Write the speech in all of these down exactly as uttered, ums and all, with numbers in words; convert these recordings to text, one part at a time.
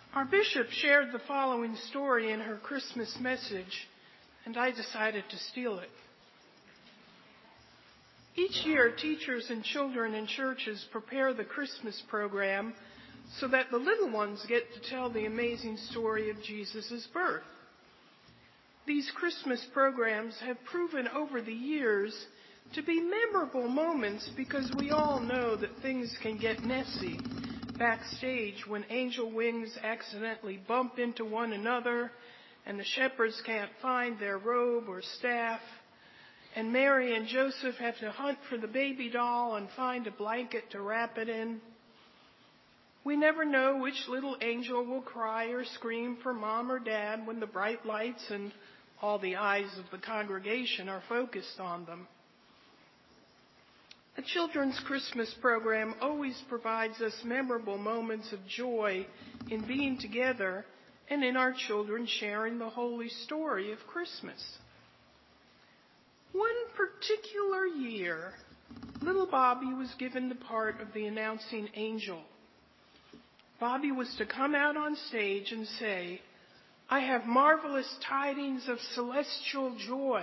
Our bishop shared the following story in her Christmas message, and I decided to steal it. Each year, teachers and children in churches prepare the Christmas program so that the little ones get to tell the amazing story of Jesus' birth. These Christmas programs have proven over the years to be memorable moments because we all know that things can get messy backstage when angel wings accidentally bump into one another and the shepherds can't find their robe or staff, and Mary and Joseph have to hunt for the baby doll and find a blanket to wrap it in. We never know which little angel will cry or scream for mom or dad when the bright lights and all the eyes of the congregation are focused on them. The children's Christmas program always provides us memorable moments of joy in being together and in our children sharing the holy story of Christmas. One particular year, little Bobby was given the part of the announcing angel. Bobby was to come out on stage and say, "I have marvelous tidings of celestial joy."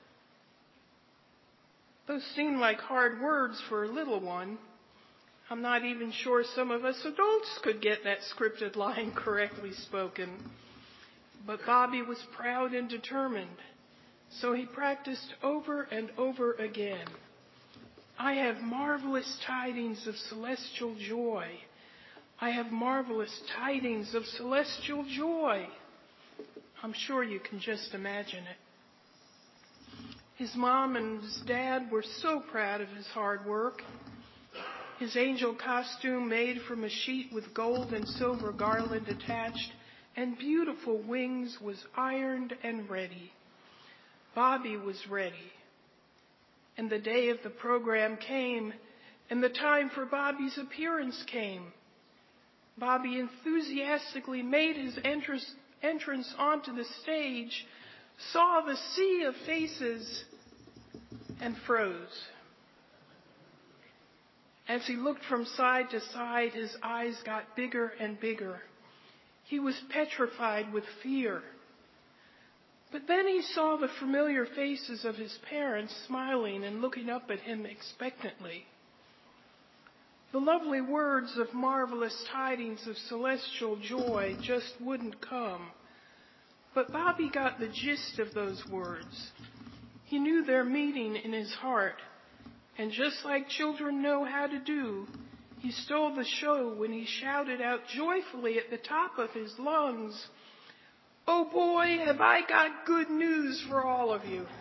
Those seem like hard words for a little one. I'm not even sure some of us adults could get that scripted line correctly spoken. But Bobby was proud and determined, so he practiced over and over again. "I have marvelous tidings of celestial joy. I have marvelous tidings of celestial joy." I'm sure you can just imagine it. His mom and his dad were so proud of his hard work. His angel costume made from a sheet with gold and silver garland attached and beautiful wings was ironed and ready. Bobby was ready. And the day of the program came, and the time for Bobby's appearance came. Bobby enthusiastically made his entrance entrance onto the stage, saw the sea of faces, and froze. As he looked from side to side, his eyes got bigger and bigger. He was petrified with fear. But then he saw the familiar faces of his parents smiling and looking up at him expectantly. The lovely words of marvelous tidings of celestial joy just wouldn't come. But Bobby got the gist of those words. He knew their meaning in his heart. And just like children know how to do, he stole the show when he shouted out joyfully at the top of his lungs, "Oh boy, have I got good news for all of you."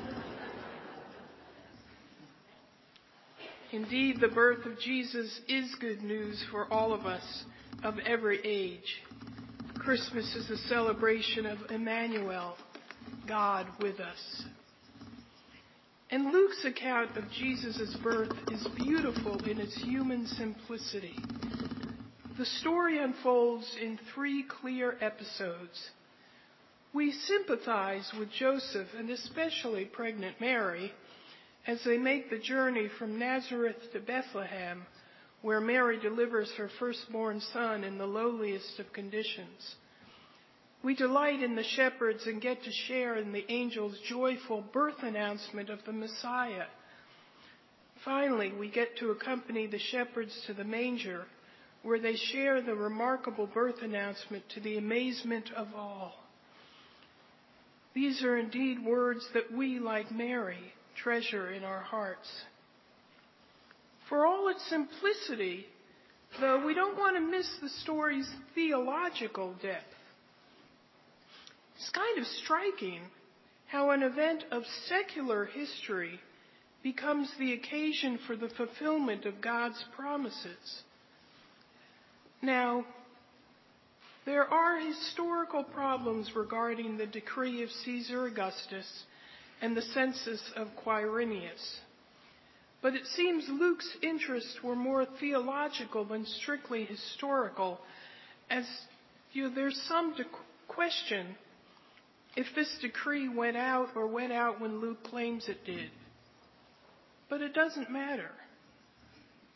Indeed, the birth of Jesus is good news for all of us of every age. Christmas is a celebration of Emmanuel, God with us. And Luke's account of Jesus' birth is beautiful in its human simplicity. The story unfolds in three clear episodes. We sympathize with Joseph and especially pregnant Mary as they make the journey from Nazareth to Bethlehem, where Mary delivers her firstborn son in the lowliest of conditions. We delight in the shepherds and get to share in the angel's joyful birth announcement of the Messiah. Finally, we get to accompany the shepherds to the manger, where they share the remarkable birth announcement to the amazement of all. These are indeed words that we, like Mary, treasure in our hearts. For all its simplicity, though, we don't want to miss the story's theological depth. It's kind of striking how an event of secular history becomes the occasion for the fulfillment of God's promises. Now, there are historical problems regarding the decree of Caesar Augustus and the census of Quirinius. But it seems Luke's interests were more theological than strictly historical, as you know, there's some de- question if this decree went out or went out when Luke claims it did. But it doesn't matter,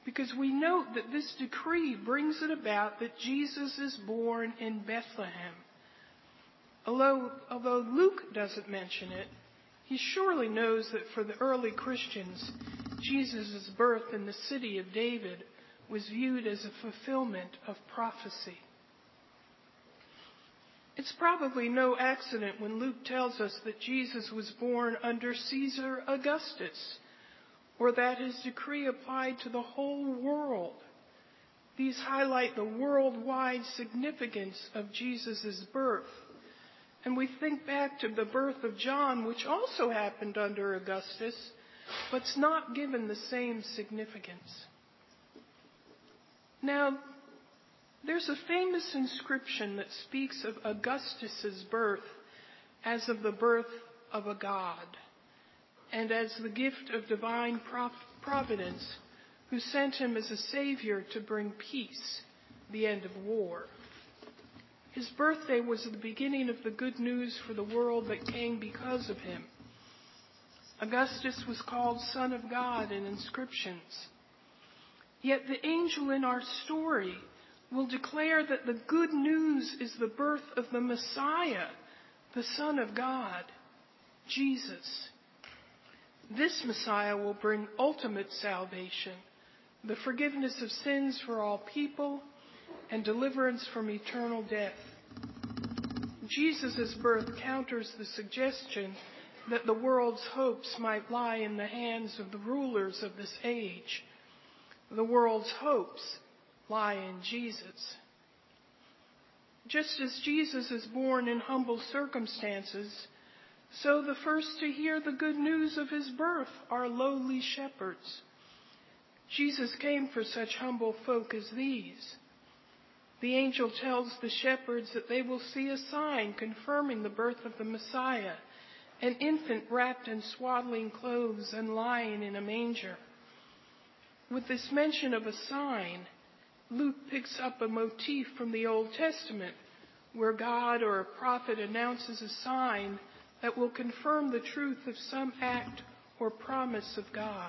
because we note that this decree brings it about that Jesus is born in Bethlehem. Although, although Luke doesn't mention it, he surely knows that for the early Christians, Jesus' birth in the city of David was viewed as a fulfillment of prophecy. It's probably no accident when Luke tells us that Jesus was born under Caesar Augustus, or that his decree applied to the whole world. These highlight the worldwide significance of Jesus' birth. And we think back to the birth of John, which also happened under Augustus, but's not given the same significance. Now, there's a famous inscription that speaks of Augustus's birth as of the birth of a god, and as the gift of divine providence, who sent him as a savior to bring peace, the end of war. His birthday was the beginning of the good news for the world that came because of him. Augustus was called Son of God in inscriptions. Yet the angel in our story will declare that the good news is the birth of the Messiah, the Son of God, Jesus. This Messiah will bring ultimate salvation, the forgiveness of sins for all people, and deliverance from eternal death. Jesus' birth counters the suggestion that the world's hopes might lie in the hands of the rulers of this age. The world's hopes lie in Jesus. Just as Jesus is born in humble circumstances, so the first to hear the good news of his birth are lowly shepherds. Jesus came for such humble folk as these. The angel tells the shepherds that they will see a sign confirming the birth of the Messiah, an infant wrapped in swaddling clothes and lying in a manger. With this mention of a sign, Luke picks up a motif from the Old Testament, where God or a prophet announces a sign that will confirm the truth of some act or promise of God.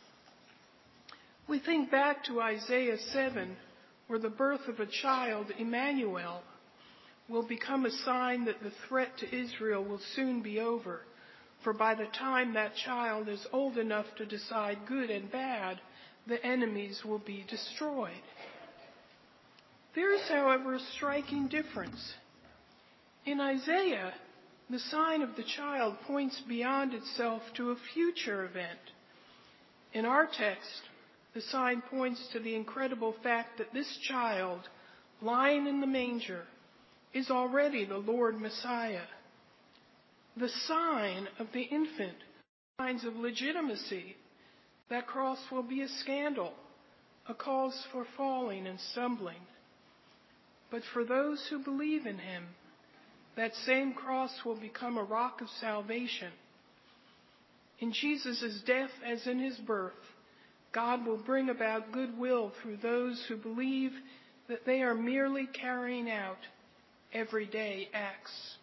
We think back to Isaiah seven, where the birth of a child, Emmanuel, will become a sign that the threat to Israel will soon be over, for by the time that child is old enough to decide good and bad, the enemies will be destroyed. There is, however, a striking difference. In Isaiah, the sign of the child points beyond itself to a future event. In our text, the sign points to the incredible fact that this child, lying in the manger, is already the Lord Messiah. The sign of the infant, signs of legitimacy. That cross will be a scandal, a cause for falling and stumbling. But for those who believe in him, that same cross will become a rock of salvation. In Jesus' death as in his birth, God will bring about goodwill through those who believe that they are merely carrying out everyday acts.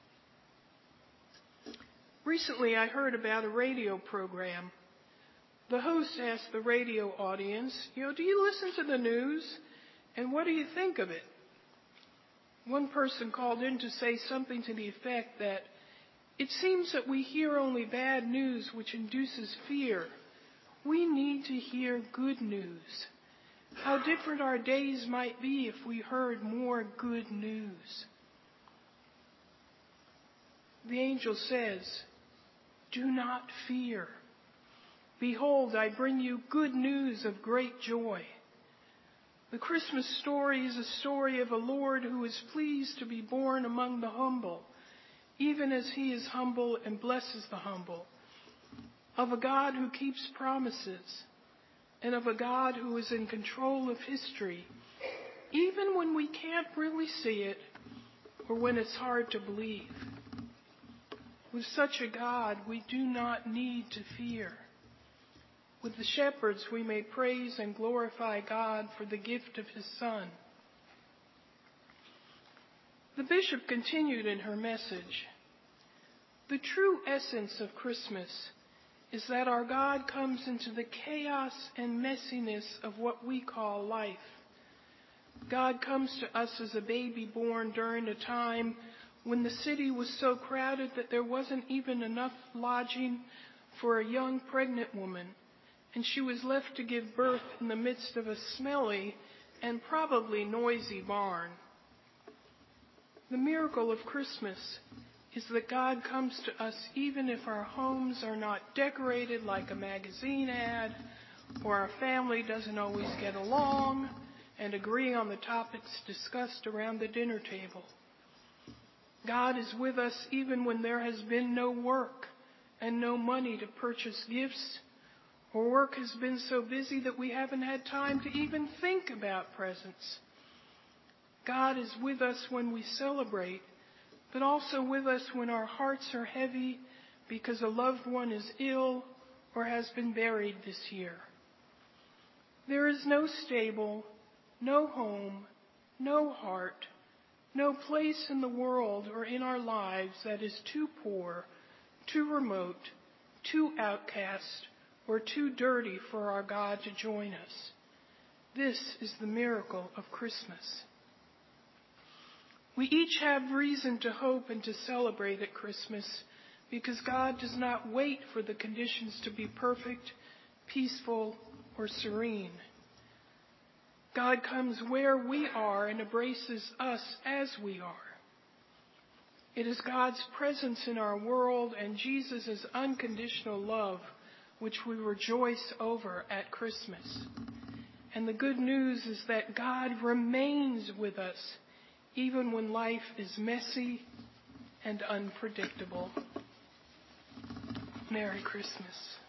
Recently, I heard about a radio program. The host asked the radio audience, you know, do you listen to the news? And what do you think of it? One person called in to say something to the effect that it seems that we hear only bad news which induces fear. We need to hear good news. How different our days might be if we heard more good news. The angel says, do not fear. Behold, I bring you good news of great joy. The Christmas story is a story of a Lord who is pleased to be born among the humble, even as he is humble and blesses the humble, of a God who keeps promises, and of a God who is in control of history, even when we can't really see it or when it's hard to believe. With such a God, we do not need to fear. With the shepherds, we may praise and glorify God for the gift of his Son. The bishop continued in her message. The true essence of Christmas is that our God comes into the chaos and messiness of what we call life. God comes to us as a baby born during a time when the city was so crowded that there wasn't even enough lodging for a young pregnant woman, and she was left to give birth in the midst of a smelly and probably noisy barn. The miracle of Christmas is that God comes to us even if our homes are not decorated like a magazine ad, or our family doesn't always get along and agree on the topics discussed around the dinner table. God is with us even when there has been no work and no money to purchase gifts, or work has been so busy that we haven't had time to even think about presents. God is with us when we celebrate, but also with us when our hearts are heavy because a loved one is ill or has been buried this year. There is no stable, no home, no heart, no place in the world or in our lives that is too poor, too remote, too outcast, or too dirty for our God to join us. This is the miracle of Christmas. We each have reason to hope and to celebrate at Christmas because God does not wait for the conditions to be perfect, peaceful, or serene. God comes where we are and embraces us as we are. It is God's presence in our world and Jesus' unconditional love which we rejoice over at Christmas. And the good news is that God remains with us even when life is messy and unpredictable. Merry Christmas.